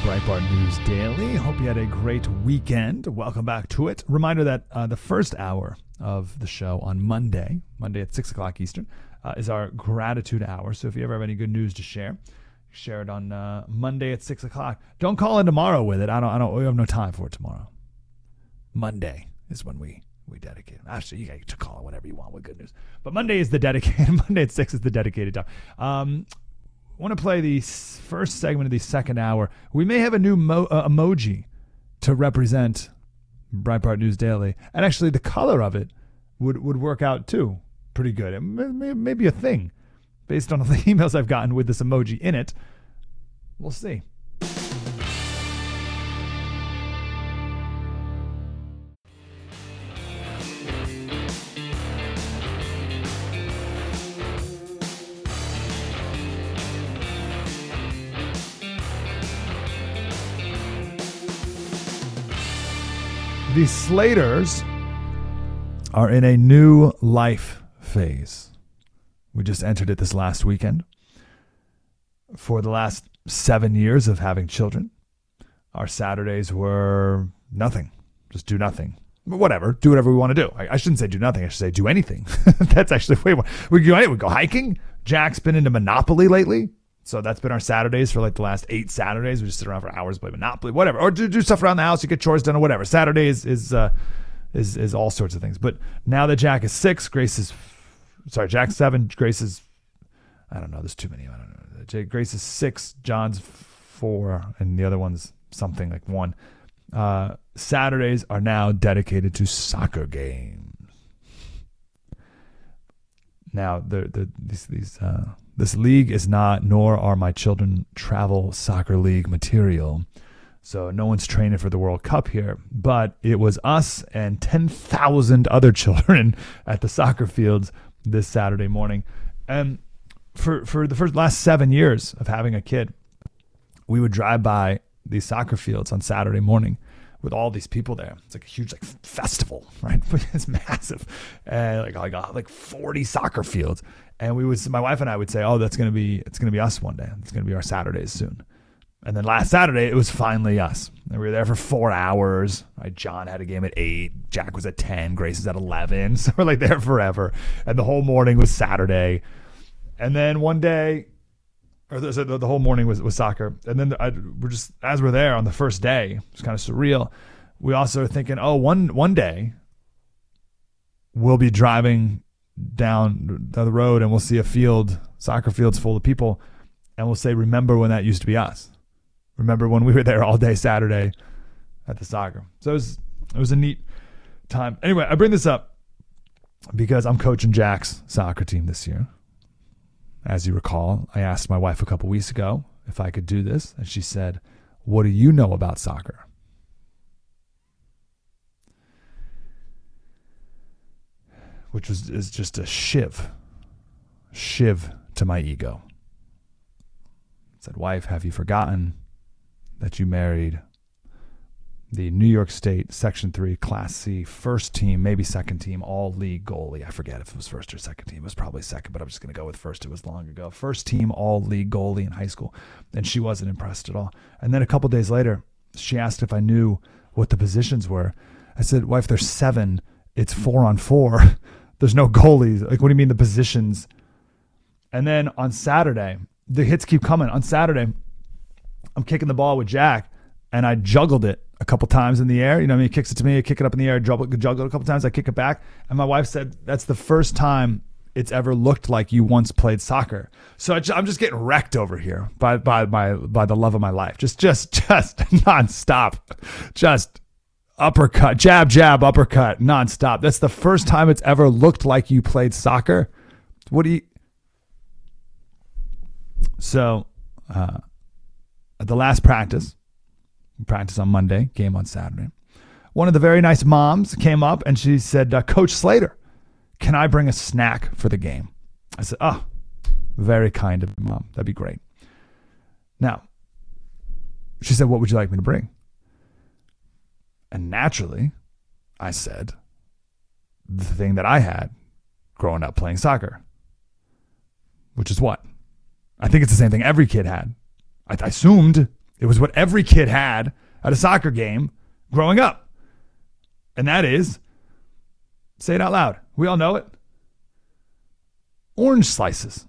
Breitbart News Daily. Hope you had a great weekend. Welcome back to it. Reminder that the first hour of the show on Monday at 6 o'clock Eastern, is our gratitude hour. So if you ever have any good news to share it on Monday at 6 o'clock. Don't call in tomorrow with it. We have no time for it tomorrow. Monday is when we dedicate it. Actually, you get to call it whenever you want with good news. But Monday is the dedicated. Monday at 6 is the dedicated time. I want to play the first segment of the second hour. We may have a new emoji to represent Breitbart News Daily. And actually, the color of it would work out, too. Pretty good. It may be a thing based on the emails I've gotten with this emoji in it. We'll see. The Slaters are in a new life phase. We just entered it this last weekend. For the last 7 years of having children, our Saturdays were nothing. Just do nothing. But whatever. Do whatever we want to do. I shouldn't say do nothing. I should say do anything. That's actually way more. We go hiking. Jack's been into Monopoly lately. So that's been our Saturdays for like the last 8 Saturdays. We just sit around for hours, play Monopoly, whatever. Or do stuff around the house. You get chores done or whatever. Saturday is all sorts of things. But now that Jack is 6, Jack's 7, Grace is, I don't know. There's too many. I don't know. Grace is 6, John's 4, and the other one's something like 1. Saturdays are now dedicated to soccer games. Now, this league is not, nor are my children travel soccer league material. So no one's training for the World Cup here. But it was us and 10,000 other children at the soccer fields this Saturday morning. And for the last 7 years of having a kid, we would drive by these soccer fields on Saturday morning with all these people there. It's like a huge festival, right? It's massive. And like 40 soccer fields. And my wife and I would say, oh, it's going to be us one day. It's going to be our Saturdays soon. And then last Saturday, it was finally us. And we were there for 4 hours. Right? John had a game at 8. Jack was at 10. Grace is at 11. So we're like there forever. And the whole morning was Saturday. And then one day, the whole morning was soccer. And then as we're there on the first day, it's kind of surreal. We also are thinking, oh, one day we'll be driving down the road and we'll see soccer fields full of people, and we'll say, remember when that used to be us? Remember when we were there all day Saturday at the soccer? So it was a neat time. Anyway, I bring this up because I'm coaching Jack's soccer team this year. As you recall, I asked my wife a couple weeks ago if I could do this, and she said, what do you know about soccer? Which is just a shiv to my ego. I said, wife, have you forgotten that you married the New York State Section 3 Class C first team, maybe second team, all-league goalie? I forget if it was first or second team. It was probably second, but I'm just going to go with first. It was long ago. First team all-league goalie in high school, and she wasn't impressed at all. And then a couple days later, she asked if I knew what the positions were. I said, wife, there's 7. It's 4-on-4. There's no goalies. Like, what do you mean the positions? And then on Saturday, the hits keep coming. On Saturday, I'm kicking the ball with Jack, and I juggled it a couple times in the air. You know what I mean? He kicks it to me, I kick it up in the air, juggle it a couple times, I kick it back. And my wife said, that's the first time it's ever looked like you once played soccer. So I'm just getting wrecked over here by the love of my life. Just nonstop. Just uppercut, jab, uppercut, nonstop. That's the first time it's ever looked like you played soccer. So, the last practice on Monday, game on Saturday, one of the very nice moms came up and she said, Coach Slater, can I bring a snack for the game? I said, oh, very kind of you, Mom. That'd be great. Now, she said, what would you like me to bring? And naturally, I said the thing that I had growing up playing soccer, which is what? I think it's the same thing every kid had. I assumed It was what every kid had at a soccer game growing up. And that is, say it out loud. We all know it. Orange slices.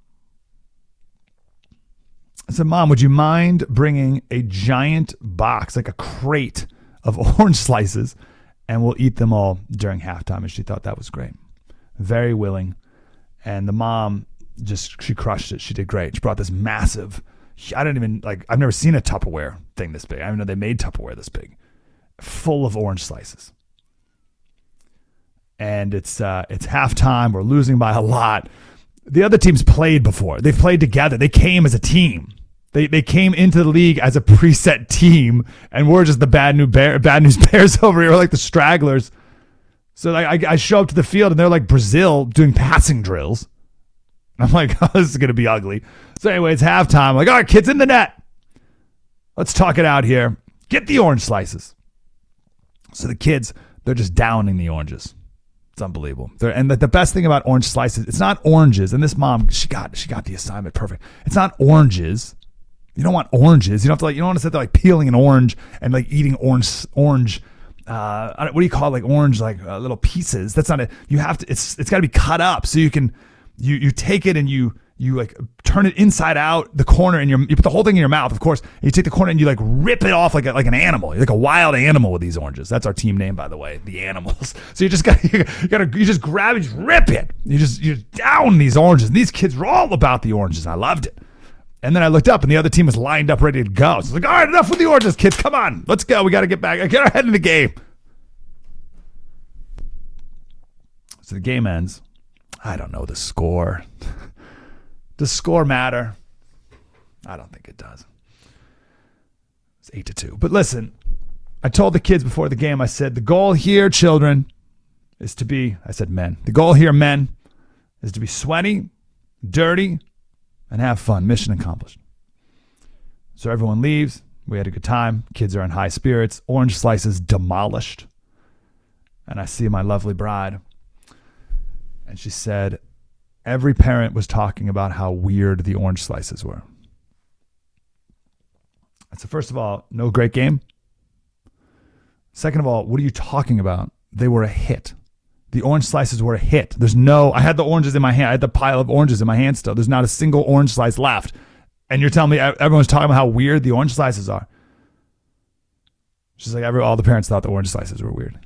I said, Mom, would you mind bringing a giant box, like a crate of orange slices, and we'll eat them all during halftime? And she thought that was great. Very willing. And the mom she crushed it. She did great. She brought this massive, I've never seen a Tupperware thing this big. I didn't know they made Tupperware this big, full of orange slices. And it's halftime. We're losing by a lot. The other teams played before. They've played together. They came as a team. They came into the league as a preset team, and we're just the bad news bears over here. We're like the stragglers. So I show up to the field, and they're like Brazil doing passing drills. And I'm like, oh, this is going to be ugly. So anyway, it's halftime. I'm like, all right, kids in the net. Let's talk it out here. Get the orange slices. So the kids, they're just downing the oranges. It's unbelievable. And the best thing about orange slices, it's not oranges. And this mom, she got the assignment perfect. It's not oranges. You don't want oranges. You don't have to you don't want to sit there like peeling an orange and like eating orange. What do you call it? Like orange, little pieces. That's not it. You have to. It's got to be cut up so you can you take it and you like turn it inside out the corner and you put the whole thing in your mouth, of course. And you take the corner and you like rip it off like an animal. You're like a wild animal with these oranges. That's our team name, by the way, the Animals. So you just you just grab it, just rip it. You down these oranges. And these kids were all about the oranges. I loved it. And then I looked up and the other team was lined up ready to go. So I was like, all right, enough with the oranges, kids. Come on, let's go. We got to get back. Get our head in the game. So the game ends. I don't know the score. Does score matter? I don't think it does. It's 8-2. But listen, I told the kids before the game, I said, the goal here, children, is to be, I said men. The goal here, men, is to be sweaty, dirty, and have fun. Mission accomplished. So everyone leaves. We had a good time. Kids are in high spirits. Orange slices demolished. And I see my lovely bride. And she said, every parent was talking about how weird the orange slices were. I said, first of all, no great game. Second of all, what are you talking about? They were a hit. The orange slices were a hit. I had the oranges in my hand. I had the pile of oranges in my hand still. There's not a single orange slice left. And you're telling me everyone's talking about how weird the orange slices are. She's like, all the parents thought the orange slices were weird.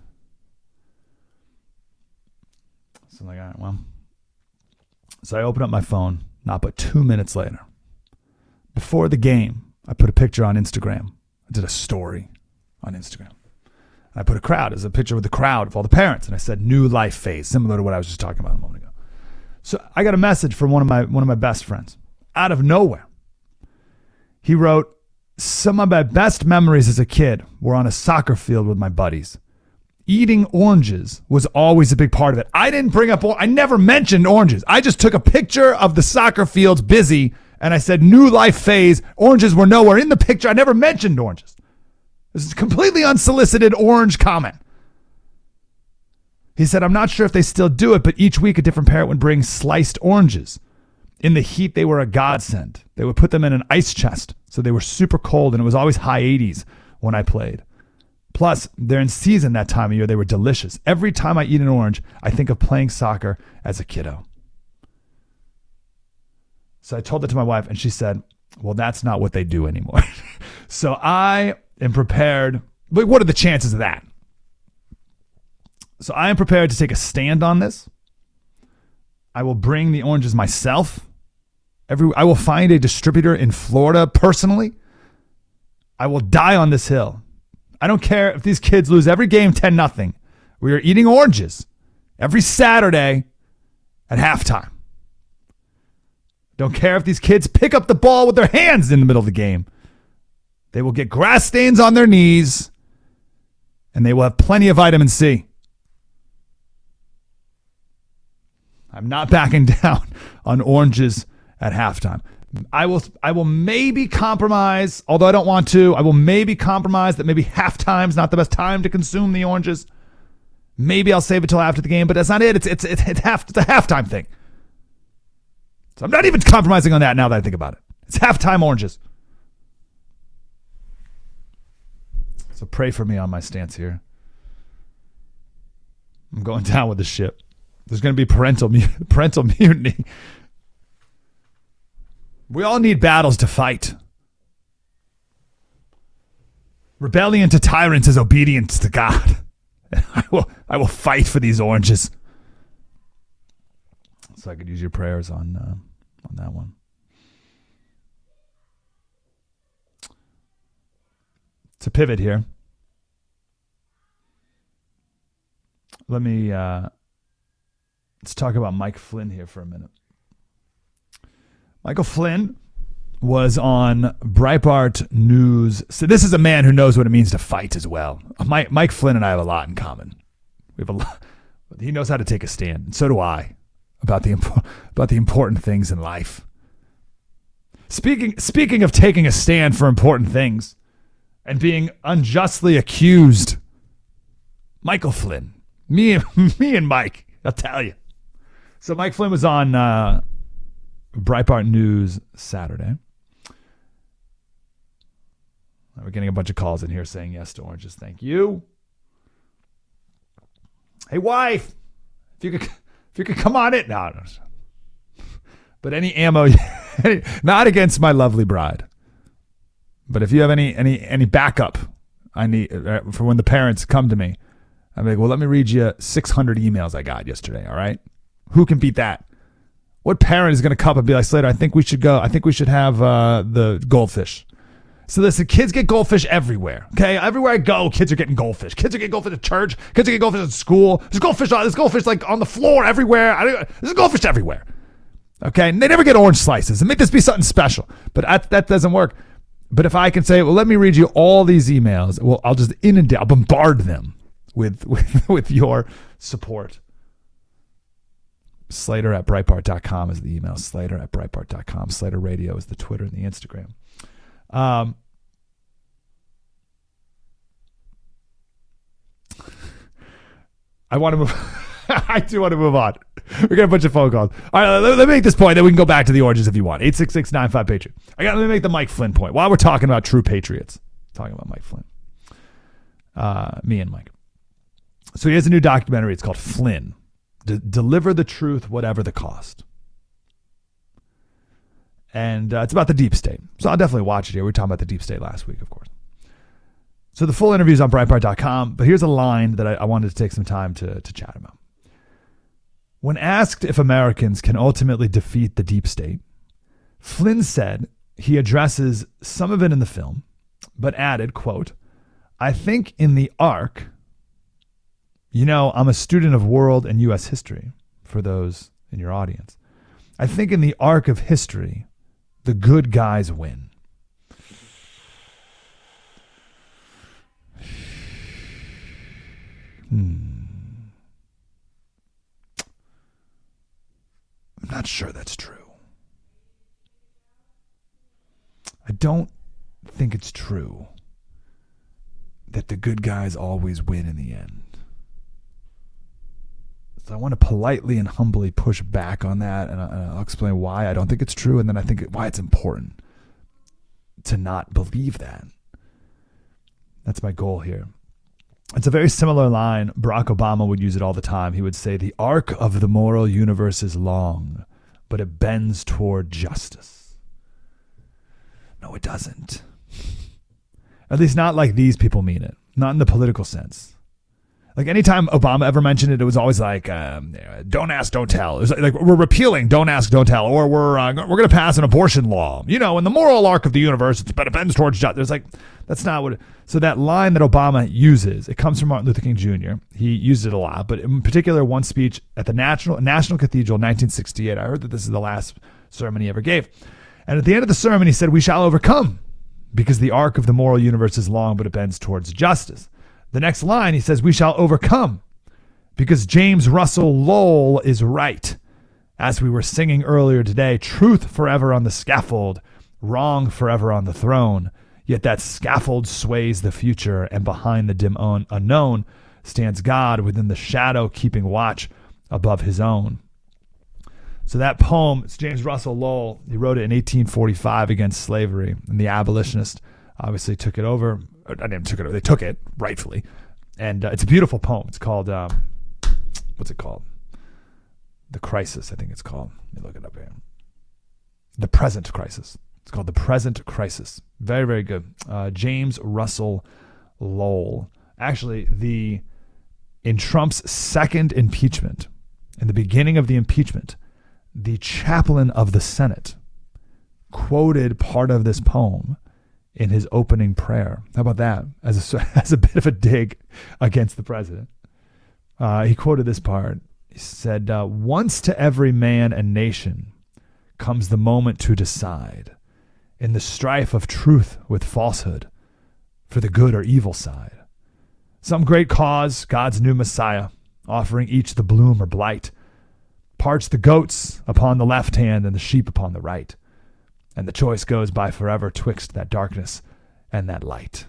So I'm like, all right, well. So I open up my phone, not but 2 minutes later. Before the game, I put a picture on Instagram. I did a story on Instagram. And I put a picture with the crowd of all the parents. And I said, new life phase, similar to what I was just talking about a moment ago. So I got a message from one of my best friends out of nowhere. He wrote, some of my best memories as a kid were on a soccer field with my buddies. Eating oranges was always a big part of it. I never mentioned oranges. I just took a picture of the soccer fields busy and I said new life phase. Oranges were nowhere in the picture. I never mentioned oranges. This is a completely unsolicited orange comment. He said, I'm not sure if they still do it, but each week a different parent would bring sliced oranges. In the heat, they were a godsend. They would put them in an ice chest, so they were super cold, and it was always high 80s when I played. Plus, they're in season that time of year. They were delicious. Every time I eat an orange, I think of playing soccer as a kiddo. So I told that to my wife, and she said, well, that's not what they do anymore. So I am prepared. But what are the chances of that? So I am prepared to take a stand on this. I will bring the oranges myself. I will find a distributor in Florida personally. I will die on this hill. I don't care if these kids lose every game 10-0. We are eating oranges every Saturday at halftime. Don't care if these kids pick up the ball with their hands in the middle of the game. They will get grass stains on their knees, and they will have plenty of vitamin C. I'm not backing down on oranges at halftime. I will maybe compromise, although I don't want to. I will maybe compromise that maybe halftime's not the best time to consume the oranges. Maybe I'll save it till after the game, but that's not it. It's a halftime thing. So I'm not even compromising on that now that I think about it. It's halftime oranges. So pray for me on my stance here. I'm going down with the ship. There's going to be parental mutiny. We all need battles to fight. Rebellion to tyrants is obedience to God. I will fight for these oranges. So I could use your prayers on that one. To pivot here, let's talk about Mike Flynn here for a minute. Michael Flynn was on Breitbart News. So this is a man who knows what it means to fight as well. Mike Flynn and I have a lot in common. We have a lot. He knows how to take a stand, and so do I, about the important things in life. Speaking of taking a stand for important things and being unjustly accused, Michael Flynn, me and Mike, I'll tell you. So Mike Flynn was on Breitbart News Saturday. We're getting a bunch of calls in here saying yes to oranges. Thank you. Hey, wife, if you could come on it. No. But any ammo, not against my lovely bride. But if you have any backup, I need for when the parents come to me. I'm like, well, let me read you 600 emails I got yesterday. All right, who can beat that? What parent is going to come and be like, Slater, I think we should go. I think we should have the goldfish. So listen, kids get goldfish everywhere. Okay, everywhere I go, kids are getting goldfish. Kids are getting goldfish at church. Kids are getting goldfish at school. There's goldfish like on the floor everywhere. There's goldfish everywhere. Okay, and they never get orange slices. And make this be something special. But that doesn't work. But if I can say, well, let me read you all these emails. Well, I'll just inundate. I'll bombard them with your support. Slater@Breitbart.com is the email. Slater@Breitbart.com. Slater Radio is the Twitter and the Instagram. I want to move. I do want to move on. We got a bunch of phone calls. All right, let me make this point. Then we can go back to the oranges if you want. 866-95-PATRIOT. Let me make the Mike Flynn point. While we're talking about true patriots, talking about Mike Flynn, me and Mike. So he has a new documentary. It's called Flynn. Deliver the truth, whatever the cost. And it's about the deep state. So I'll definitely watch it here. We were talking about the deep state last week, of course. So the full interview is on Breitbart.com, but here's a line that I wanted to take some time to chat about. When asked if Americans can ultimately defeat the deep state, Flynn said he addresses some of it in the film, but added, quote, I think in the arc, I'm a student of world and U.S. history, for those in your audience. I think in the arc of history, the good guys win. I'm not sure that's true. I don't think it's true that the good guys always win in the end. So I want to politely and humbly push back on that, and I'll explain why I don't think it's true, and then I think why it's important to not believe that. That's my goal here. It's a very similar line. Barack Obama would use it all the time. He would say, the arc of the moral universe is long, but it bends toward justice. No, it doesn't. At least not like these people mean it. Not in the political sense. Like anytime Obama ever mentioned it, it was always like, don't ask, don't tell. It was like we're repealing don't ask, don't tell, or we're going to pass an abortion law. In the moral arc of the universe, it bends towards justice. It's like, that's not what. So that line that Obama uses, it comes from Martin Luther King Jr. He used it a lot, but in particular, one speech at the National Cathedral in 1968. I heard that this is the last sermon he ever gave. And at the end of the sermon, he said, we shall overcome because the arc of the moral universe is long, but it bends towards justice. The next line, he says, we shall overcome because James Russell Lowell is right. As we were singing earlier today, truth forever on the scaffold, wrong forever on the throne. Yet that scaffold sways the future, and behind the dim unknown stands God within the shadow, keeping watch above his own. So that poem, it's James Russell Lowell. He wrote it in 1845 against slavery, and the abolitionists obviously took it over I didn't took it. They took it rightfully, and it's a beautiful poem. It's called what's it called? The Crisis, I think it's called. Let me look it up here. The Present Crisis. It's called The Present Crisis. Very, very good. James Russell Lowell. Actually, in Trump's second impeachment, in the beginning of the impeachment, the chaplain of the Senate quoted part of this poem in his opening prayer. How about that? As a bit of a dig against the president. He quoted this part. He said, once to every man and nation comes the moment to decide in the strife of truth with falsehood for the good or evil side. Some great cause, God's new Messiah, offering each the bloom or blight, parts the goats upon the left hand and the sheep upon the right. And the choice goes by forever twixt that darkness and that light.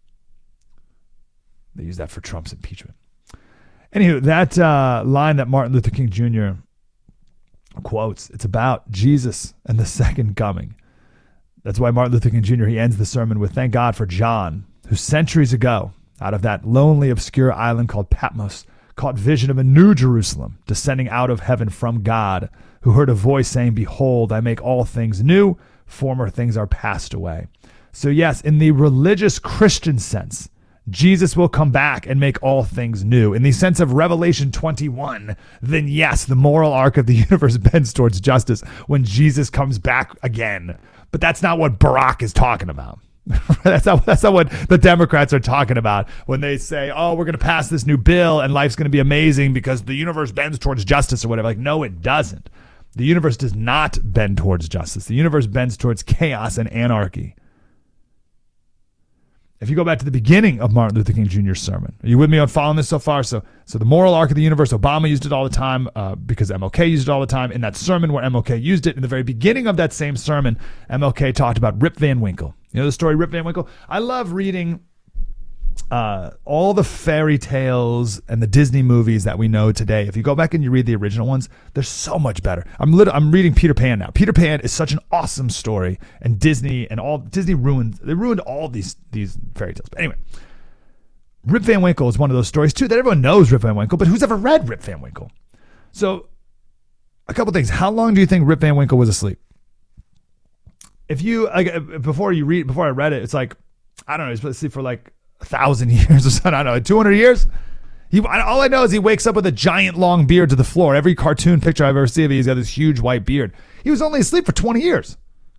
They use that for Trump's impeachment. Anywho, that line that Martin Luther King Jr. quotes, it's about Jesus and the second coming. That's why Martin Luther King Jr., he ends the sermon with, thank God for John, who centuries ago, out of that lonely, obscure island called Patmos, caught vision of a new Jerusalem descending out of heaven from God, who heard a voice saying, behold, I make all things new, former things are passed away. So yes, in the religious Christian sense, Jesus will come back and make all things new. In the sense of Revelation 21, then yes, the moral arc of the universe bends towards justice when Jesus comes back again. But that's not what Barack is talking about. That's not what the Democrats are talking about when they say, oh, we're going to pass this new bill and life's going to be amazing because the universe bends towards justice or whatever. Like, no, it doesn't. The universe does not bend towards justice. The universe bends towards chaos and anarchy. If you go back to the beginning of Martin Luther King Jr.'s sermon, are you with me on following this so far? So the moral arc of the universe, Obama used it all the time because MLK used it all the time. In that sermon where MLK used it, in the very beginning of that same sermon, MLK talked about Rip Van Winkle. You know the story Rip Van Winkle? I love reading all the fairy tales and the Disney movies that we know today. If you go back and you read the original ones, they're so much better. I'm reading Peter Pan now. Peter Pan is such an awesome story, and Disney ruined all these fairy tales. But anyway, Rip Van Winkle is one of those stories too that everyone knows Rip Van Winkle, but who's ever read Rip Van Winkle? So a couple things. How long do you think Rip Van Winkle was asleep? If you before I read it, it's like, I don't know, he's asleep for like 1,000 years or something. I don't know, 200 years. All I know is he wakes up with a giant long beard to the floor. Every cartoon picture I've ever seen of him, he's got this huge white beard. He was only asleep for 20 years.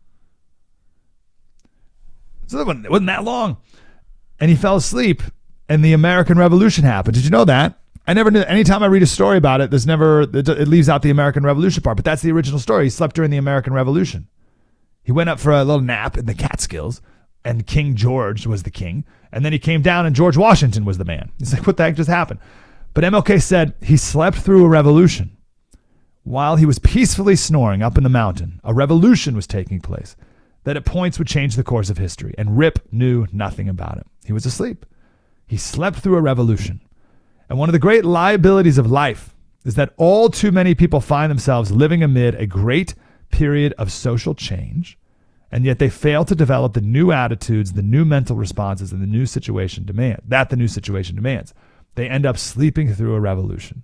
So it wasn't that long. And he fell asleep and the American Revolution happened. Did you know that? I never knew. Anytime I read a story about it, it leaves out the American Revolution part, but that's the original story. He slept during the American Revolution. He went up for a little nap in the Catskills, and King George was the king. And then he came down and George Washington was the man. He's like, what the heck just happened? But MLK said he slept through a revolution. While he was peacefully snoring up in the mountain, a revolution was taking place that at points would change the course of history. And Rip knew nothing about it. He was asleep. He slept through a revolution. And one of the great liabilities of life is that all too many people find themselves living amid a great period of social change, and yet they fail to develop the new attitudes, the new mental responses, and the new situation demands. They end up sleeping through a revolution.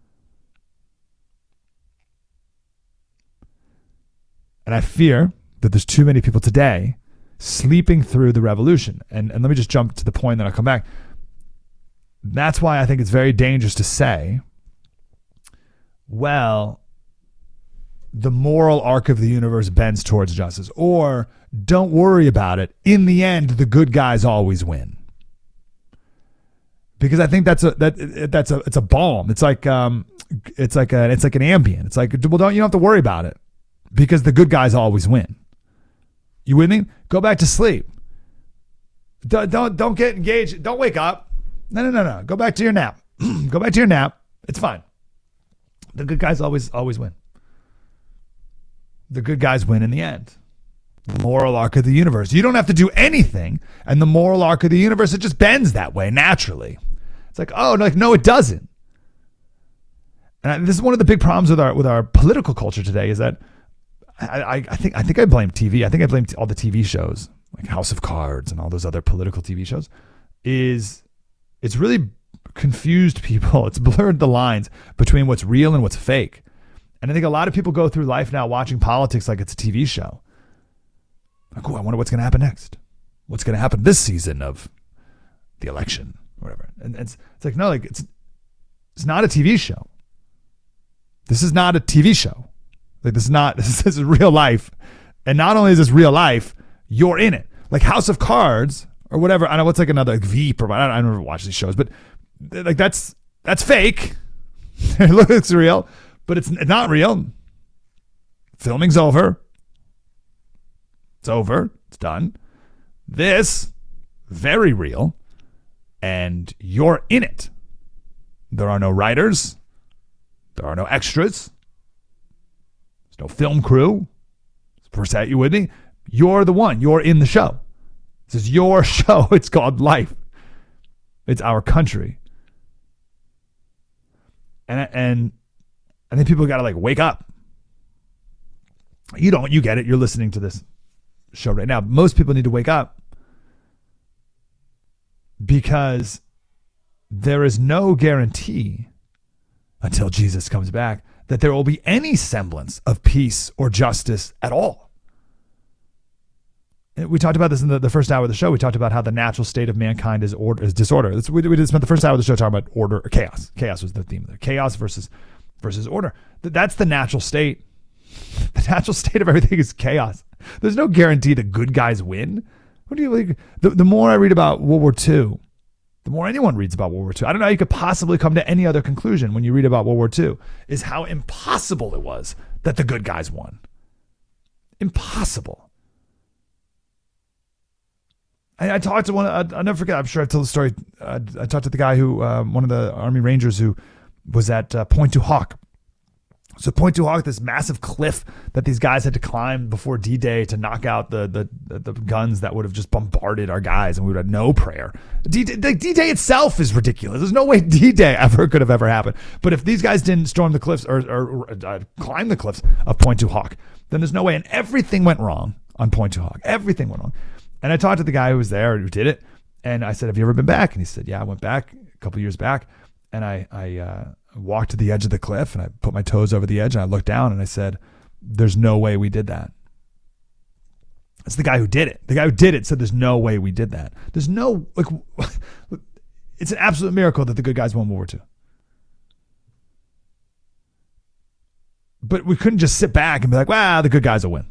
And I fear that there's too many people today sleeping through the revolution. And let me just jump to the point, then I'll come back. That's why I think it's very dangerous to say, well, the moral arc of the universe bends towards justice, or don't worry about it. In the end, the good guys always win. Because I think it's a balm. It's like an Ambien. It's like, well, you don't have to worry about it because the good guys always win. You with me? Go back to sleep. Don't get engaged. Don't wake up. No. Go back to your nap. Go back to your nap. It's fine. The good guys always win. The good guys win in the end. The moral arc of the universe. You don't have to do anything, and the moral arc of the universe, it just bends that way naturally. It's like, no, it doesn't. And this is one of the big problems with our political culture today is that I think I blame TV. I think I blame all the TV shows like House of Cards and all those other political TV shows, is it's really confused people. It's blurred the lines between what's real and what's fake. And I think a lot of people go through life now watching politics like it's a TV show. Like, oh, I wonder what's going to happen next. What's going to happen this season of the election, or whatever. And it's like, no, like it's not a TV show. This is not a TV show. Like this is real life. And not only is this real life, you're in it. Like House of Cards or whatever. I know what's like another like Veep or I don't ever watch these shows, but like that's fake. It looks real, but it's not real. Filming's over. It's over. It's done. This, very real, and you're in it. There are no writers. There are no extras. There's no film crew. For set, you with me? You're the one. You're in the show. This is your show. It's called life. It's our country. And I think people got to like wake up. You don't. You get it. You're listening to this show right now. Most people need to wake up because there is no guarantee until Jesus comes back that there will be any semblance of peace or justice at all. We talked about this in the first hour of the show. We talked about how the natural state of mankind is disorder. We did spend the first hour of the show talking about order or chaos. Chaos was the theme there. Chaos versus order. That's the natural state. The natural state of everything is chaos. There's no guarantee the good guys win. What do you like? The more I read about World War II, the more anyone reads about World War II, I don't know how you could possibly come to any other conclusion when you read about World War II, is how impossible it was that the good guys won. Impossible. I talked to one, I'll never forget, I'm sure I've told the story. I talked to the guy who, one of the Army Rangers who was at Pointe du Hoc. So Pointe du Hoc, this massive cliff that these guys had to climb before D-Day to knock out the guns that would have just bombarded our guys, and we would have no prayer. D-Day itself is ridiculous. There's no way D-Day ever could have ever happened. But if these guys didn't storm the cliffs or climb the cliffs of Pointe du Hoc, then there's no way. And everything went wrong on Pointe du Hoc. Everything went wrong. And I talked to the guy who was there, who did it, and I said, "Have you ever been back?" And he said, "Yeah, I went back a couple years back." And I walked to the edge of the cliff, and I put my toes over the edge, and I looked down, and I said, "There's no way we did that." That's the guy who did it. The guy who did it said, "There's no way we did that." There's no, like, it's an absolute miracle that the good guys won World War II. But we couldn't just sit back and be like, "Wow, the good guys will win."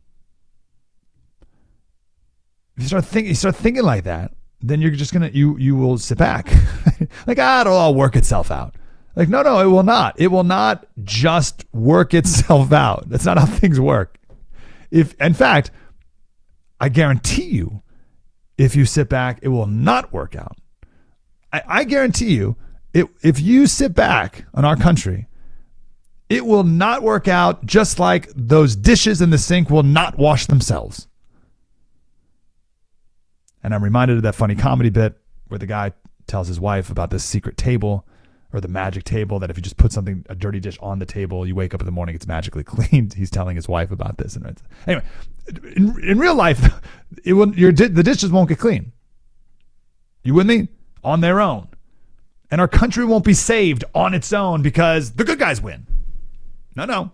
If you start thinking like that, then you're just you will sit back. Like, it'll all work itself out. Like, no, it will not. It will not just work itself out. That's not how things work. In fact, I guarantee you, if you sit back, it will not work out. I guarantee you, if you sit back on our country, it will not work out, just like those dishes in the sink will not wash themselves. And I'm reminded of that funny comedy bit where the guy tells his wife about this secret table or the magic table that if you just put a dirty dish on the table, you wake up in the morning, it's magically cleaned. He's telling his wife about this. And anyway, in real life, the dishes won't get clean. You with me? On their own. And our country won't be saved on its own because the good guys win. No.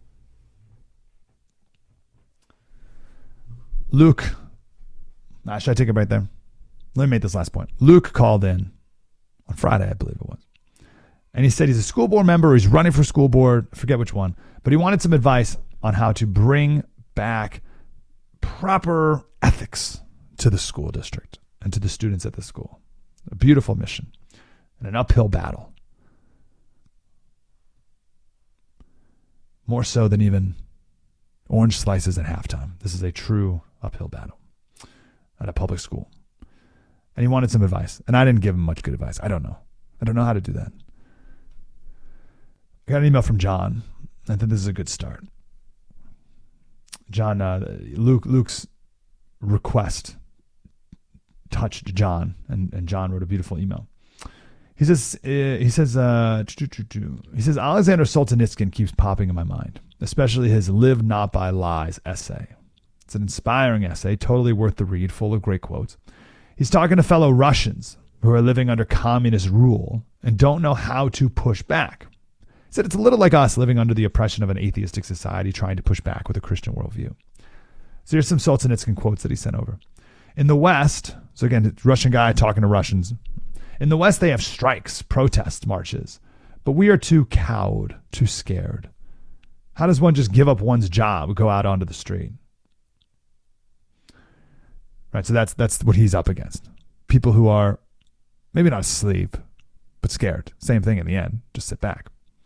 Luke. Should I take it right there? Let me make this last point. Luke called in on Friday, I believe it was. And he said he's a school board member. He's running for school board. I forget which one. But he wanted some advice on how to bring back proper ethics to the school district and to the students at the school. A beautiful mission and an uphill battle. More so than even orange slices at halftime. This is a true uphill battle at a public school. And he wanted some advice. And I didn't give him much good advice. I don't know how to do that. I got an email from John. I think this is a good start. John, Luke's request touched John, and John wrote a beautiful email. He says Alexander Solzhenitsyn keeps popping in my mind, especially his "Live Not by Lies" essay. It's an inspiring essay, totally worth the read, full of great quotes. He's talking to fellow Russians who are living under communist rule and don't know how to push back. He said it's a little like us living under the oppression of an atheistic society trying to push back with a Christian worldview. So here's some Solzhenitsyn quotes that he sent over. In the West, so again, it's Russian guy talking to Russians. In the West, they have strikes, protest marches, but we are too cowed, too scared. How does one just give up one's job, go out onto the street? Right, so that's what he's up against. People who are maybe not asleep, but scared. Same thing in the end. Just sit back.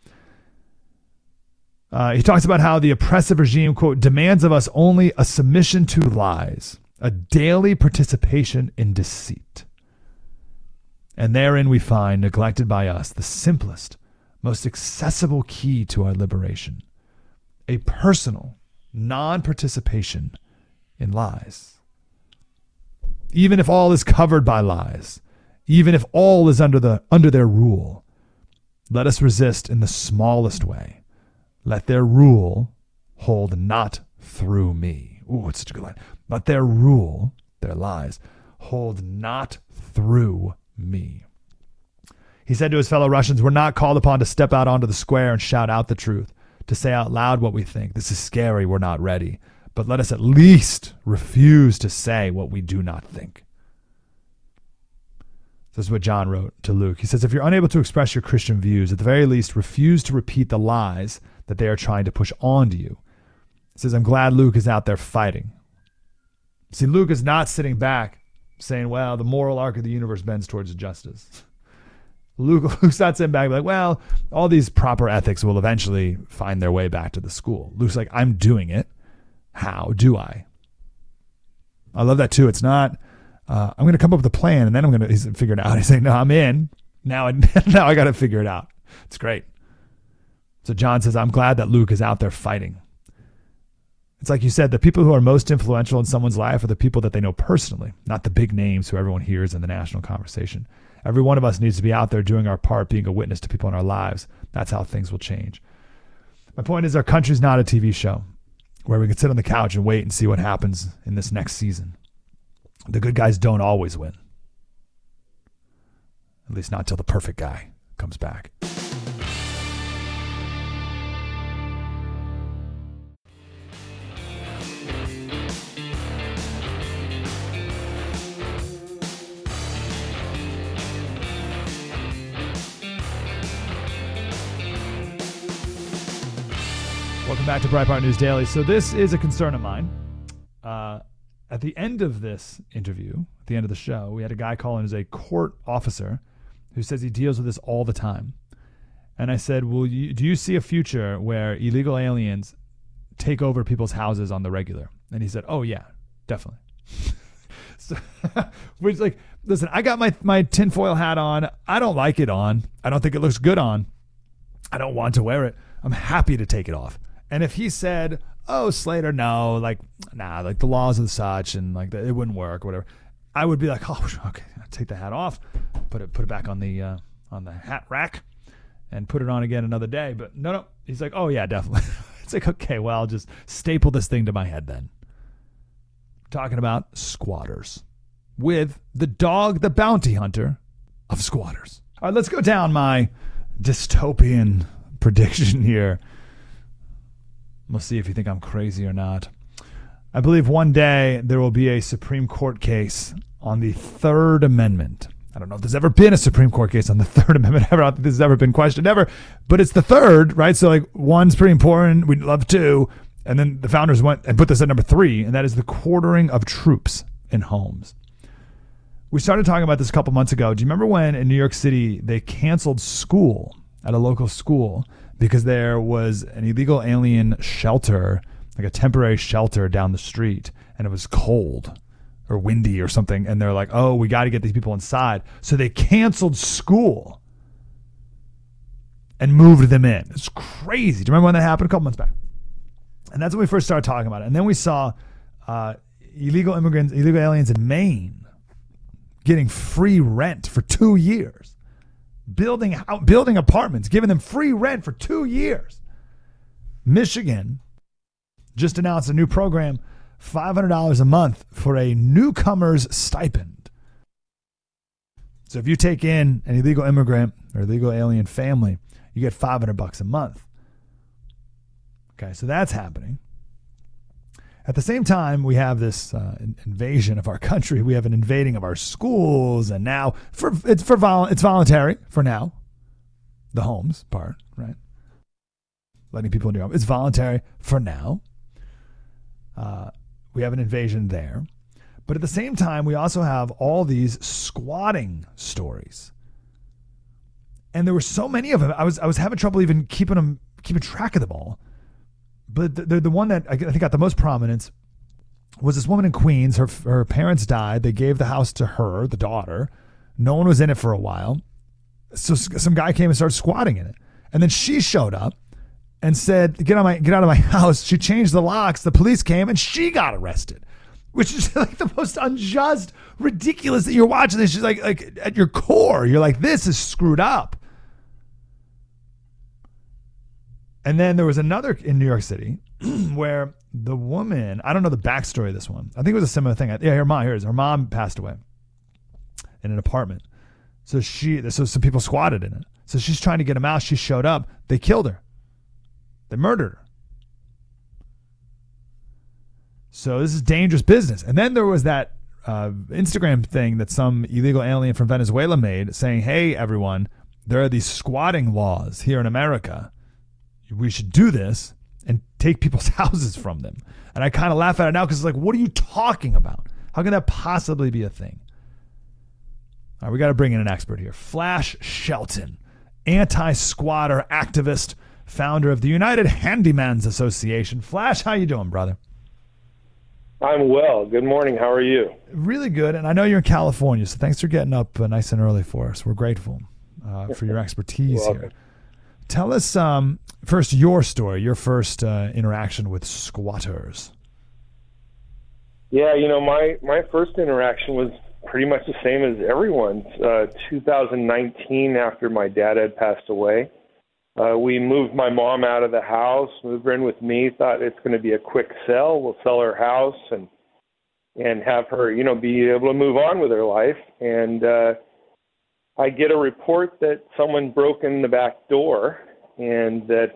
He talks about how the oppressive regime, quote, demands of us only a submission to lies, a daily participation in deceit. And therein we find, neglected by us, the simplest, most accessible key to our liberation, a personal non-participation in lies. Even if all is covered by lies, even if all is under their rule, let us resist in the smallest way. Let their rule hold not through me. Ooh, it's such a good line. Let their rule, their lies, hold not through me. He said to his fellow Russians, we're not called upon to step out onto the square and shout out the truth, to say out loud what we think. This is scary. We're not ready. But let us at least refuse to say what we do not think. This is what John wrote to Luke. He says, if you're unable to express your Christian views, at the very least, refuse to repeat the lies that they are trying to push onto you. He says, I'm glad Luke is out there fighting. See, Luke is not sitting back saying, well, the moral arc of the universe bends towards justice. Luke's not sitting back and be like, well, all these proper ethics will eventually find their way back to the school. Luke's like, I'm doing it. How do I? I love that too. It's not, I'm going to come up with a plan and then he's figure it out. He's saying, no, I'm in. Now I got to figure it out. It's great. So John says, I'm glad that Luke is out there fighting. It's like you said, the people who are most influential in someone's life are the people that they know personally, not the big names who everyone hears in the national conversation. Every one of us needs to be out there doing our part, being a witness to people in our lives. That's how things will change. My point is, our country's not a TV show where we can sit on the couch and wait and see what happens in this next season. The good guys don't always win. At least not till the perfect guy comes back. Welcome back to Breitbart News Daily. So this is a concern of mine. At the end of this interview, at the end of the show, we had a guy call in as a court officer who says he deals with this all the time. And I said, well, do you see a future where illegal aliens take over people's houses on the regular? And he said, oh, yeah, definitely. So, which, like, listen, I got my tinfoil hat on. I don't like it on. I don't think it looks good on. I don't want to wear it. I'm happy to take it off. And if he said, oh, Slater, no, like, nah, like the laws are such and like it wouldn't work or whatever, I would be like, oh, okay, I'll take the hat off, put it back on the hat rack and put it on again another day. But no, he's like, oh yeah, definitely. It's like, okay, well, I'll just staple this thing to my head then. Talking about squatters with the dog, the bounty hunter of squatters. All right, let's go down my dystopian prediction here. We'll see if you think I'm crazy or not. I believe one day there will be a Supreme Court case on the Third Amendment. I don't know if there's ever been a Supreme Court case on the Third Amendment ever. I don't think this has ever been questioned ever. But it's the third, right? So like one's pretty important. We'd love two. And then the founders went and put this at number 3, and that is the quartering of troops in homes. We started talking about this a couple months ago. Do you remember when in New York City they canceled school at a local school because there was an illegal alien shelter, like a temporary shelter down the street, and it was cold or windy or something, and they're like, oh, we got to get these people inside. So they canceled school and moved them in. It's crazy. Do you remember when that happened? A couple months back. And that's when we first started talking about it. And then we saw illegal aliens in Maine getting free rent for 2 years. Building apartments, giving them free rent for 2 years. Michigan just announced a new program $500 a month for a newcomer's stipend. So if you take in an illegal immigrant or illegal alien family, you get $500 a month. Okay, so that's happening. At the same time, we have this invasion of our country. We have an invading of our schools, and now it's voluntary for now. The homes part, right? Letting people into your home. It's voluntary for now. We have an invasion there. But at the same time, we also have all these squatting stories. And there were so many of them. I was having trouble even keeping track of them all. But the one that I think got the most prominence was this woman in Queens. Her parents died. They gave the house to her, the daughter. No one was in it for a while. So some guy came and started squatting in it. And then she showed up and said, get out of my house. She changed the locks. The police came and she got arrested, which is like the most unjust, ridiculous that you're watching this. She's like at your core, you're like, this is screwed up. And then there was another in New York City where the woman, I don't know the backstory of this one. I think it was a similar thing. Her mom passed away in an apartment. So some people squatted in it. So she's trying to get him out. She showed up. They killed her. They murdered her. So this is dangerous business. And then there was that Instagram thing that some illegal alien from Venezuela made saying, hey, everyone, there are these squatting laws here in America. We should do this and take people's houses from them. And I kind of laugh at it now because it's like, what are you talking about? How can that possibly be a thing? All right, we got to bring in an expert here. Flash Shelton, anti-squatter activist, founder of the United Handymans Association. Flash, how you doing, brother? I'm well. Good morning. How are you? Really good. And I know you're in California, so thanks for getting up nice and early for us. We're grateful for your expertise here. Tell us first your story, your first interaction with squatters. Yeah, my first interaction was pretty much the same as everyone's. 2019, after my dad had passed away, we moved my mom out of the house, moved her in with me, thought it's going to be a quick sell. We'll sell her house and have her, be able to move on with her life. And I get a report that someone broke in the back door and that,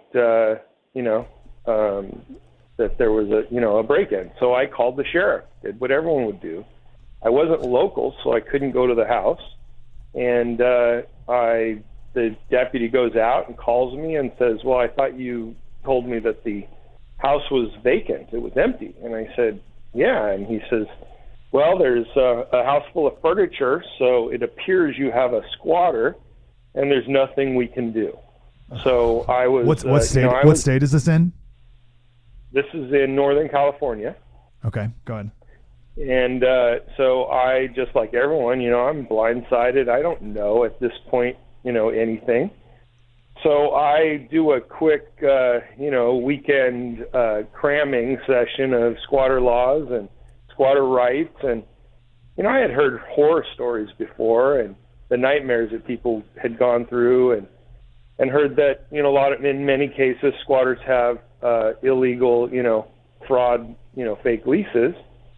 that there was a break-in. So I called the sheriff, did what everyone would do. I wasn't local, so I couldn't go to the house. And the deputy goes out and calls me and says, well, I thought you told me that the house was vacant. It was empty. And I said, yeah. And he says, well, there's a house full of furniture, so it appears you have a squatter, and there's nothing we can do. So I was... What state is this in? This is in Northern California. Okay, go ahead. And so I, just like everyone, I'm blindsided. I don't know at this point, anything. So I do a quick, weekend cramming session of squatter laws and squatter rights. And, I had heard horror stories before and the nightmares that people had gone through and heard that, in many cases, squatters have illegal, fraud, fake leases.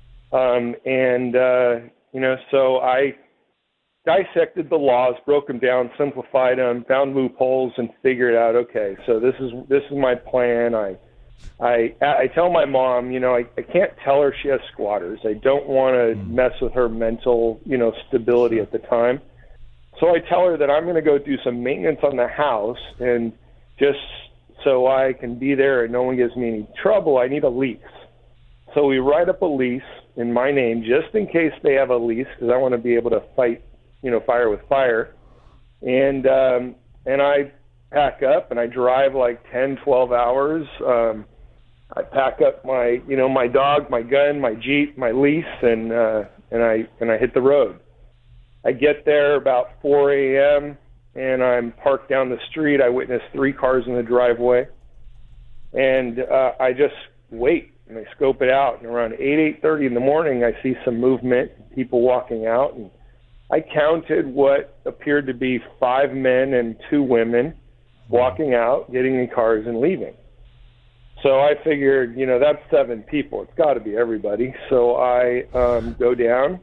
So I dissected the laws, broke them down, simplified them, found loopholes, and figured out, okay, so this is my plan. I tell my mom, I can't tell her she has squatters. I don't want to mess with her mental, stability at the time. So I tell her that I'm going to go do some maintenance on the house, and just so I can be there and no one gives me any trouble, I need a lease. So we write up a lease in my name just in case they have a lease, because I want to be able to fight, fire with fire. And I pack up and I drive like 10, 12 hours. I pack up my, my dog, my gun, my Jeep, my lease, and I hit the road. I get there about 4 a.m. and I'm parked down the street. I witness 3 cars in the driveway, and I just wait and I scope it out. And around 8:30 in the morning, I see some movement, people walking out, and I counted what appeared to be 5 men and 2 women walking out, getting in cars and leaving. So I figured, that's 7 people. It's got to be everybody. So I go down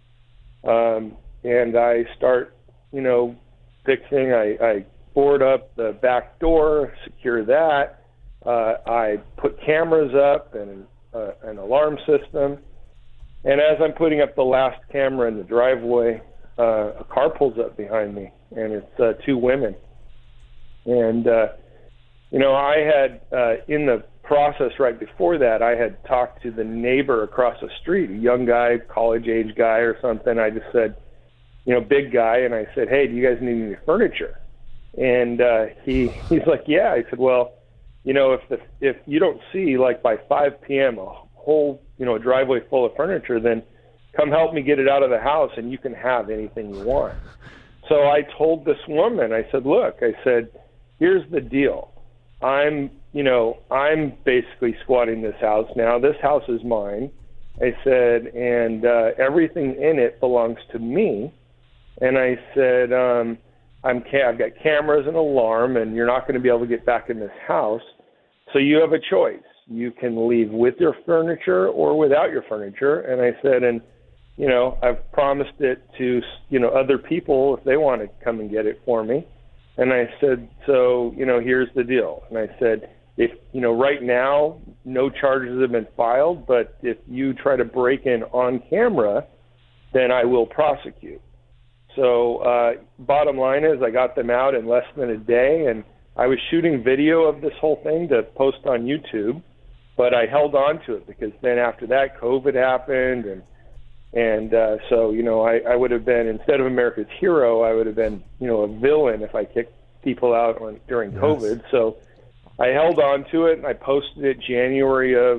and I start, fixing. I board up the back door, secure that. I put cameras up and an alarm system. And as I'm putting up the last camera in the driveway, a car pulls up behind me, and it's 2 women. And, I had, in the process right before that, I had talked to the neighbor across the street, a young guy, college-age guy or something. I just said, big guy, and I said, hey, do you guys need any furniture? And he's like, yeah. I said, well, if you don't see, like, by 5 p.m. a whole, a driveway full of furniture, then come help me get it out of the house, and you can have anything you want. So I told this woman, I said, look, here's the deal. I'm basically squatting this house now. This house is mine. I said, and everything in it belongs to me. And I said, I've got cameras and alarm, and you're not going to be able to get back in this house. So you have a choice. You can leave with your furniture or without your furniture. And I said, and I've promised it to other people if they want to come and get it for me. And I said, so, here's the deal. And I said, if, right now, no charges have been filed, but if you try to break in on camera, then I will prosecute. So bottom line is I got them out in less than a day, and I was shooting video of this whole thing to post on YouTube, but I held on to it because then after that, COVID happened, and so, I would have been, instead of America's hero, I would have been, a villain if I kicked people out during COVID. So I held on to it, and I posted it January of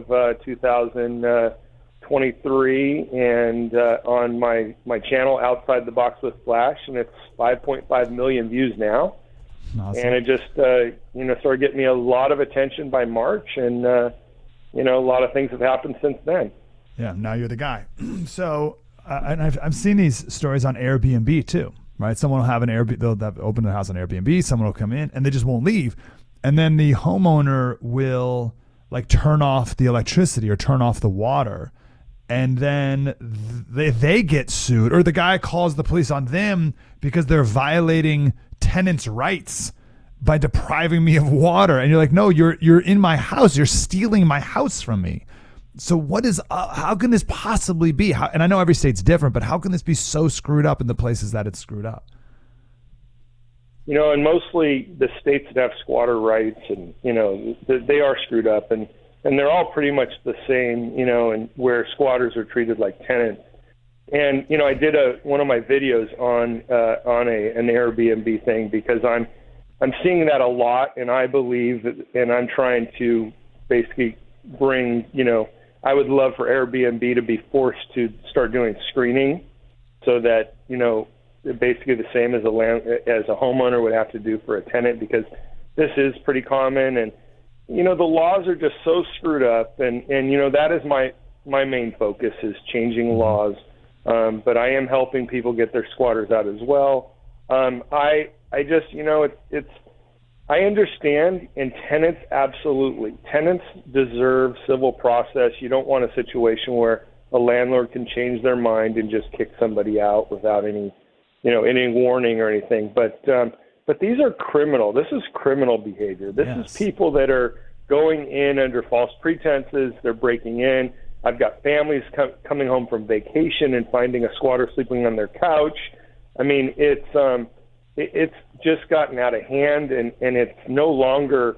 2023 and on my channel, Outside the Box with Flash, and it's 5.5 million views now. Awesome. And it just, started getting me a lot of attention by March, and, a lot of things have happened since then. Yeah, now you're the guy. So, and I've seen these stories on Airbnb too, right? Someone will have they'll open the house on Airbnb, someone will come in, and they just won't leave. And then the homeowner will, like, turn off the electricity or turn off the water, and then they get sued, or the guy calls the police on them because they're violating tenants' rights by depriving me of water. And you're like, no, you're in my house. You're stealing my house from me. So what is, how can this possibly be? And I know every state's different, but how can this be so screwed up in the places that it's screwed up? And mostly the states that have squatter rights, and, they are screwed up, and they're all pretty much the same, and where squatters are treated like tenants. And, I did one of my videos on an Airbnb thing because I'm seeing that a lot, and I believe that, and I'm trying to basically bring, I would love for Airbnb to be forced to start doing screening so that, basically the same as a homeowner would have to do for a tenant, because this is pretty common, and, the laws are just so screwed up, and that is my main focus, is changing laws. But I am helping people get their squatters out as well. I just, I understand, and tenants, absolutely. Tenants deserve civil process. You don't want a situation where a landlord can change their mind and just kick somebody out without any warning or anything. But these are criminal. This is criminal behavior. This is people that are going in under false pretenses. They're breaking in. I've got families coming home from vacation and finding a squatter sleeping on their couch. I mean, it's just gotten out of hand, and it's no longer,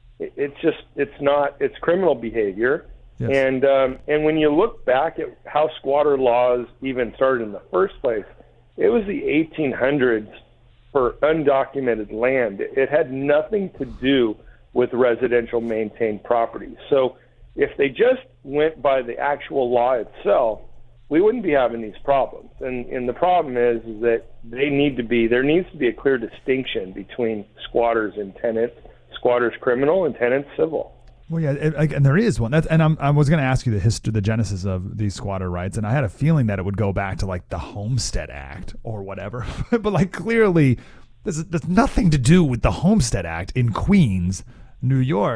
it's criminal behavior. Yes. And when you look back at how squatter laws even started in the first place, it was the 1800s for undocumented land. It had nothing to do with residential maintained property. So if they just went by the actual law itself, we wouldn't be having these problems. And the problem is that there needs to be a clear distinction between squatters and tenants, squatters criminal and tenants civil. Well, yeah, and there is one. I was going to ask you the genesis of these squatter rights, and I had a feeling that it would go back to, like, the Homestead Act or whatever. But, like, clearly, there's nothing to do with the Homestead Act in Queens, New York.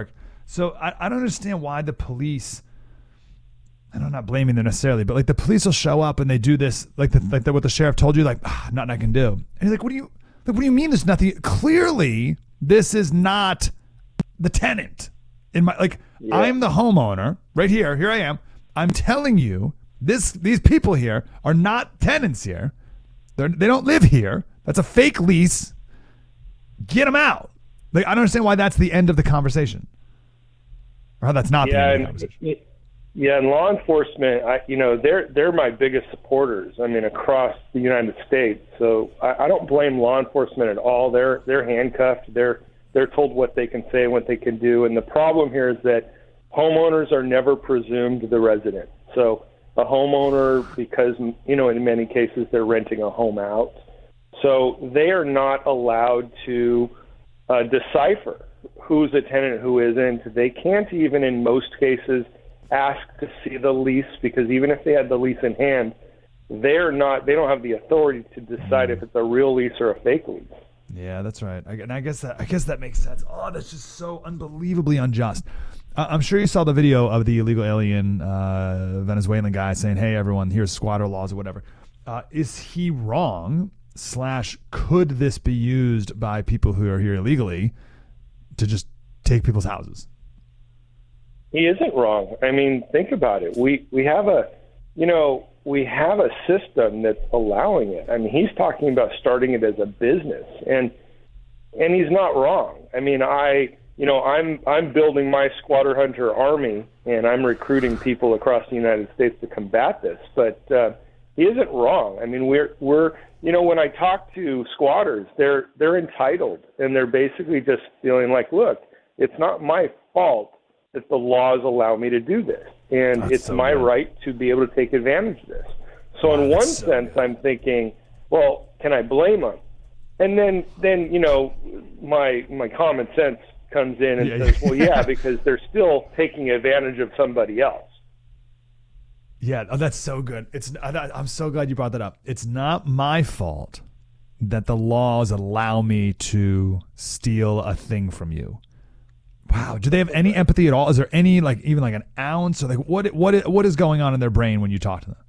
So I don't understand why the police, and I'm not blaming them necessarily, but like the police will show up and they do this, like what the sheriff told you, like, nothing I can do. And you're like, what do you mean there's nothing? Clearly, this is not the tenant. I'm the homeowner right here. Here I am. I'm telling you, these people here are not tenants here. They don't live here. That's a fake lease. Get them out. Like, I don't understand why that's the end of the conversation, or how that's not the end of the conversation. Yeah, and law enforcement, they're my biggest supporters. I mean, across the United States. So I don't blame law enforcement at all. They're handcuffed. They're told what they can say, what they can do. And the problem here is that homeowners are never presumed the resident. So a homeowner, because, in many cases they're renting a home out, so they are not allowed to decipher who's a tenant, who isn't. They can't even, in most cases, ask to see the lease, because even if they had the lease in hand, they don't have the authority to decide if it's a real lease or a fake lease. Yeah, that's right. I guess that makes sense. Oh, that's just so unbelievably unjust. I'm sure you saw the video of the illegal alien Venezuelan guy saying, "Hey, everyone, here's squatter laws," or whatever. Is he wrong? / could this be used by people who are here illegally to just take people's houses? He isn't wrong. I mean, think about it. We have a system that's allowing it. I mean, he's talking about starting it as a business, and he's not wrong. I mean, I'm building my squatter hunter army, and I'm recruiting people across the United States to combat this. But he isn't wrong. I mean, we're when I talk to squatters, they're entitled, and they're basically just feeling like, look, it's not my fault that the laws allow me to do this, and it's so my right to be able to take advantage of this. So in one sense, I'm thinking, well, can I blame them? And then my common sense comes in and says, well, yeah, because they're still taking advantage of somebody else. Yeah, that's so good. I'm so glad you brought that up. It's not my fault that the laws allow me to steal a thing from you. Wow. Do they have any empathy at all? Is there any even an ounce, or what is going on in their brain when you talk to them?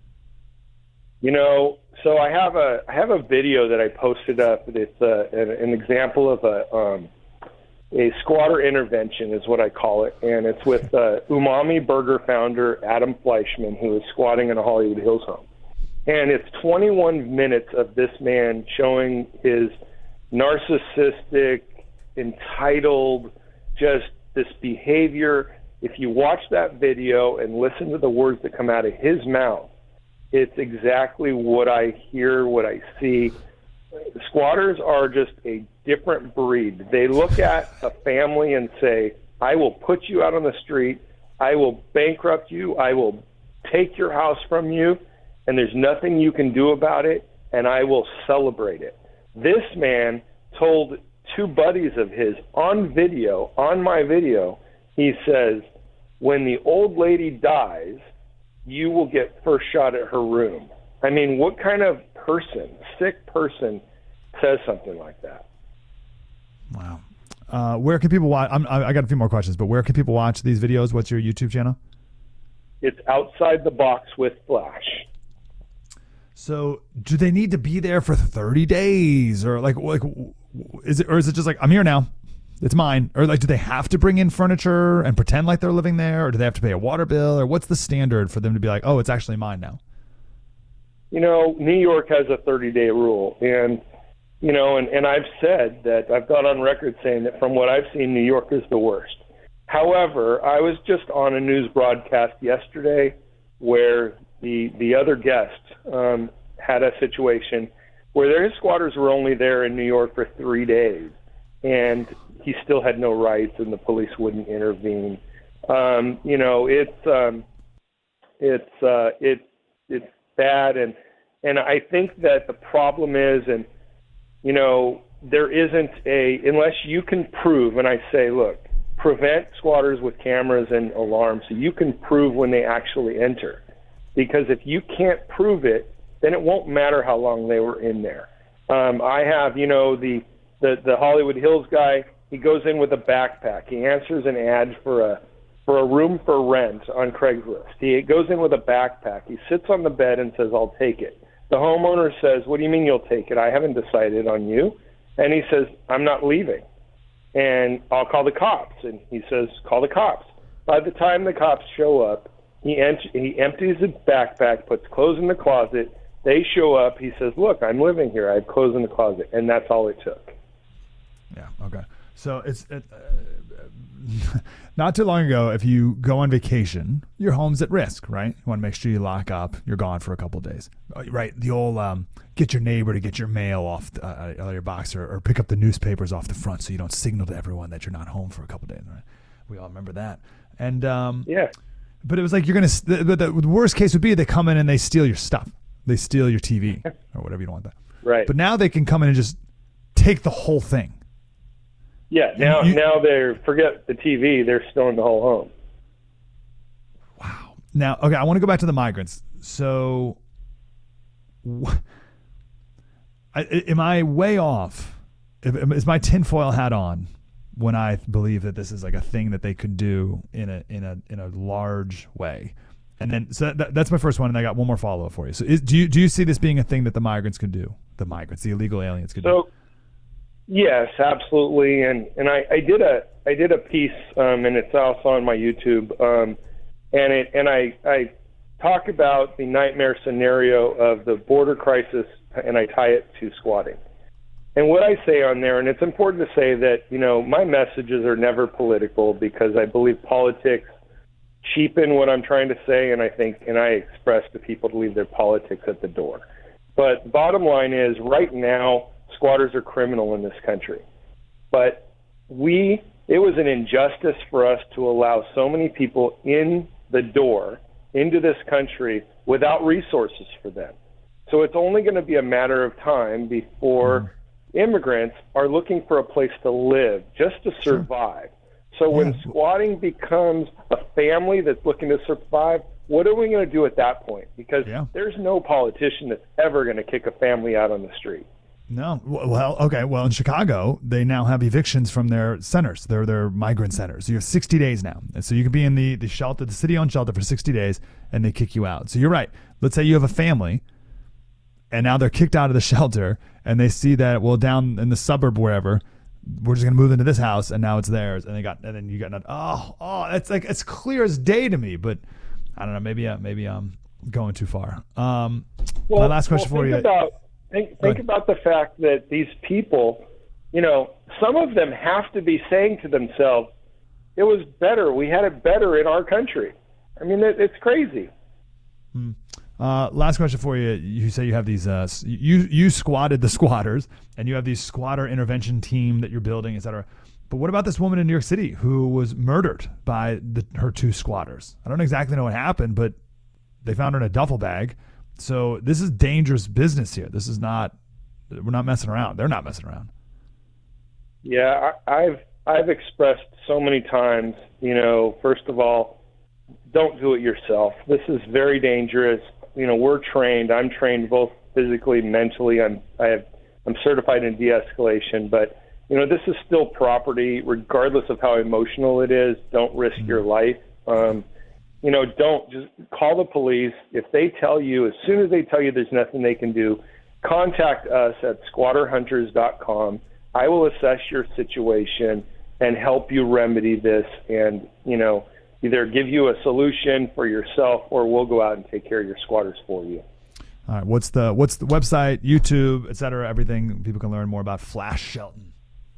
So I have a video that I posted up. It's an example of a squatter intervention is what I call it, and it's with Umami Burger founder Adam Fleischman, who is squatting in a Hollywood Hills home. And it's 21 minutes of this man showing his narcissistic, entitled, just this behavior. If you watch that video and listen to the words that come out of his mouth, it's exactly what I hear, what I see. Squatters are just a different breed. They look at a family and say, I will put you out on the street, I will bankrupt you, I will take your house from you, and there's nothing you can do about it, and I will celebrate it. This man told two buddies of his on my video, he says, when the old lady dies, you will get first shot at her room. I mean, what kind of sick person says something like that? Wow. Where can people watch? I got a few more questions, but where can people watch these videos? What's your YouTube channel? It's Outside the Box with Flash. So do they need to be there for 30 days or is it just like, I'm here now, it's mine? Or do they have to bring in furniture and pretend like they're living there? Or do they have to pay a water bill? Or what's the standard for them to be like, oh, it's actually mine now? New York has a 30-day rule. And, and I've said that, I've got on record saying that from what I've seen, New York is the worst. However, I was just on a news broadcast yesterday where the other guest had a situation where his squatters were only there in New York for 3 days, and he still had no rights, and the police wouldn't intervene. It's bad, and I think that the problem is, and there isn't unless you can prove, and I say, look, prevent squatters with cameras and alarms so you can prove when they actually enter. Because if you can't prove it, then it won't matter how long they were in there. I have, the Hollywood Hills guy, he goes in with a backpack. He answers an ad for a room for rent on Craigslist. He goes in with a backpack. He sits on the bed and says, "I'll take it." The homeowner says, "What do you mean you'll take it? I haven't decided on you." And he says, "I'm not leaving, and I'll call the cops." And he says, "Call the cops." By the time the cops show up, he empties his backpack, puts clothes in the closet. They show up. He says, "Look, I'm living here. I have clothes in the closet." And that's all it took. Yeah, okay. So it's not too long ago, if you go on vacation, your home's at risk, right? You want to make sure you lock up. You're gone for a couple of days, right? The old get your neighbor to get your mail off your box, or pick up the newspapers off the front so you don't signal to everyone that you're not home for a couple of days, right? We all remember that. And yeah. But it was like the worst case would be they come in and they steal your stuff. They steal your TV or whatever you don't want that. Right. But now they can come in and just take the whole thing. Yeah, now they're, forget the TV, they're stealing the whole home. Wow. Now, okay, I want to go back to the migrants. So, am I way off? Is my tinfoil hat on when I believe that this is like a thing that they could do in a large way? And then, so that's my first one, and I got one more follow up for you. So, do you see this being a thing that the migrants could do? The illegal aliens could do? Yes, absolutely, and I did a piece, and it's also on my YouTube, and I talk about the nightmare scenario of the border crisis, and I tie it to squatting. And what I say on there, and it's important to say that, you know, my messages are never political, because I believe politics cheapen what I'm trying to say, and I express to people to leave their politics at the door. But bottom line is, right now, squatters are criminal in this country. But it was an injustice for us to allow so many people in the door into this country without resources for them. So it's only going to be a matter of time before immigrants are looking for a place to live, just to survive. So when squatting becomes a family that's looking to survive, what are we going to do at that point? Because there's no politician that's ever going to kick a family out on the street. No. Well, okay. Well, in Chicago, they now have evictions from their centers, their migrant centers. So you have 60 days now. And so you can be in the shelter, the city-owned shelter for 60 days, and they kick you out. So you're right. Let's say you have a family, and now they're kicked out of the shelter, and they see that, well, down in the suburb, wherever, we're just going to move into this house, and now it's theirs. And then you got, it's like, it's clear as day to me, but I don't know. Maybe I'm going too far. My last question for you. Think about the fact that these people, you know, some of them have to be saying to themselves, it was better. We had it better in our country. I mean, it's crazy. Last question for you. You say you have these, you squatted the squatters, and you have these squatter intervention team that you're building, et cetera. But what about this woman in New York City who was murdered by her two squatters? I don't exactly know what happened, but they found her in a duffel bag. So this is dangerous business here. We're not messing around. They're not messing around. Yeah, I've expressed so many times, you know, first of all, don't do it yourself. This is very dangerous. You know, we're trained. I'm trained both physically, mentally. I'm certified in de-escalation, but you know, this is still property, regardless of how emotional it is. Don't risk your life. You know, don't just call the police. If they tell you, as soon as they tell you there's nothing they can do, contact us at squatterhunters.com. I will assess your situation and help you remedy this, and, you know, either give you a solution for yourself, or we'll go out and take care of your squatters for you. All right. What's the website, YouTube, et cetera, everything people can learn more about Flash Shelton?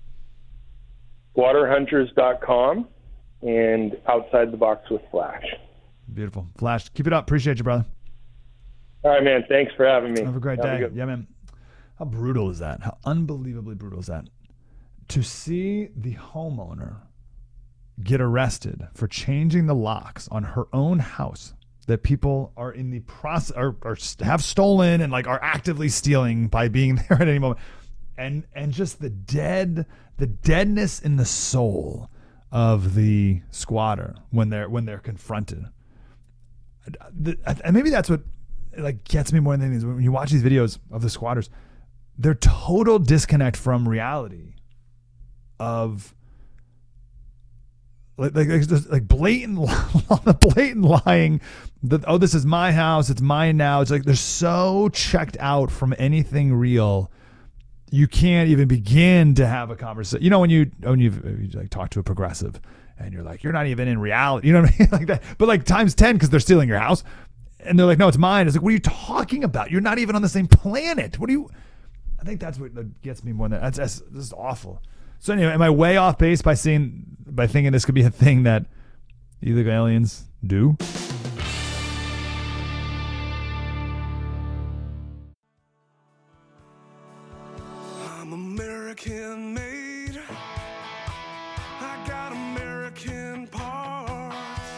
Squatterhunters.com and Outside the Box with Flash. Beautiful. Flash, keep it up. Appreciate you, brother. All right, man. Thanks for having me. Have a great day. Yeah, man. How brutal is that? How unbelievably brutal is that? To see the homeowner get arrested for changing the locks on her own house that people are in the process or have stolen and like are actively stealing by being there at any moment. And just the deadness in the soul of the squatter when they're confronted. And maybe that's what like gets me more than anything is when you watch these videos of the squatters, their total disconnect from reality of like blatant lying that, oh, this is my house, it's mine now. It's like they're so checked out from anything real, you can't even begin to have a conversation. You know, when you like talk to a progressive and you're like, you're not even in reality, you know what I mean? Like that, but like times 10 because they're stealing your house, and they're like, no, it's mine. It's like, what are you talking about? You're not even on the same planet. What do you? I think that's what gets me more than that. This is awful. So anyway, am I way off base by thinking this could be a thing that illegal aliens do? I'm American made. I got American parts.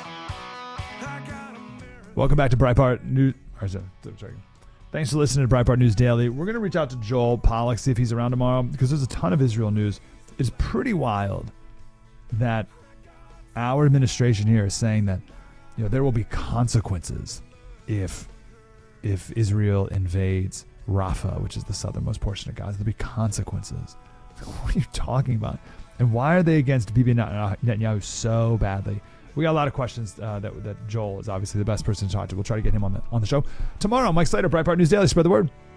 Welcome back to Breitbart News. Sorry. Thanks for listening to Breitbart News Daily. We're going to reach out to Joel Pollak, see if he's around tomorrow, because there's a ton of Israel news. It's pretty wild that our administration here is saying that, you know, there will be consequences if Israel invades Rafah, which is the southernmost portion of Gaza. There'll be consequences. What are you talking about? And why are they against Bibi Netanyahu so badly? We got a lot of questions that Joel is obviously the best person to talk to. We'll try to get him on the show tomorrow. Mike Slater, Breitbart News Daily. Spread the word.